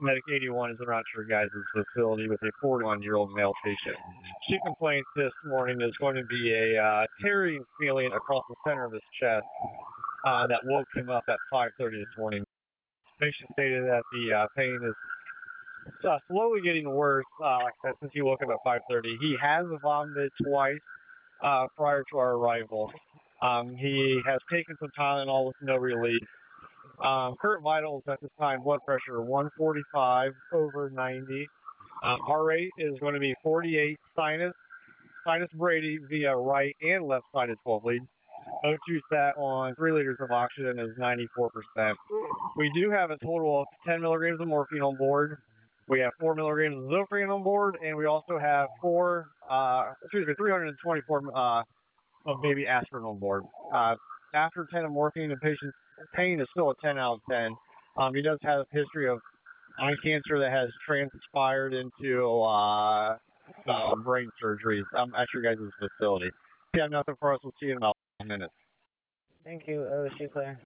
Medic 81 is around your guys' facility with a 41-year-old male patient. Chief complaint this morning is going to be a tearing feeling across the center of his chest that woke him up at 5:30 this morning. The patient stated that the pain is slowly getting worse since he woke up at 5:30. He has vomited twice prior to our arrival. He has taken some Tylenol with no relief. Current vitals at this time, blood pressure 145 over 90. Heart rate is going to be 48. Sinus Brady via right and left sided 12 lead. O2 sat on 3 liters of oxygen is 94%. We do have a total of 10 milligrams of morphine on board. We have 4 milligrams of Zofran on board, and we also have 324 of baby aspirin on board. After 10 of morphine, the patient's pain is still a 10 out of 10. He does have a history of eye cancer that has transpired into brain surgeries at your guys' facility. If you have nothing for us, we'll see you in about 5 minutes. Thank you, OC Clear.